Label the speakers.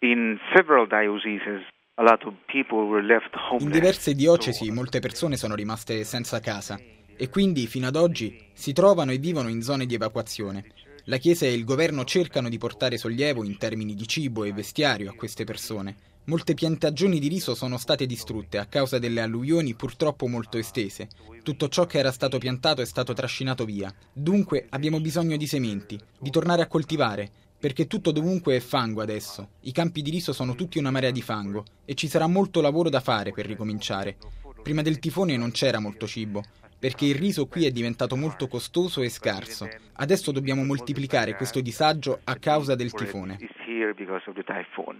Speaker 1: In several dioceses, a lot of people were left homeless.
Speaker 2: In diverse diocesi molte persone sono rimaste senza casa e quindi fino ad oggi si trovano e vivono in zone di evacuazione. La Chiesa e il governo cercano di portare sollievo in termini di cibo e vestiario a queste persone. Molte piantagioni di riso sono state distrutte a causa delle alluvioni purtroppo molto estese. Tutto ciò che era stato piantato è stato trascinato via. Dunque abbiamo bisogno di sementi, di tornare a coltivare, perché tutto dovunque è fango adesso. I campi di riso sono tutti una marea di fango e ci sarà molto lavoro da fare per ricominciare. Prima del tifone non c'era molto cibo, perché il riso qui è diventato molto costoso e scarso. Adesso dobbiamo moltiplicare questo disagio a causa del tifone.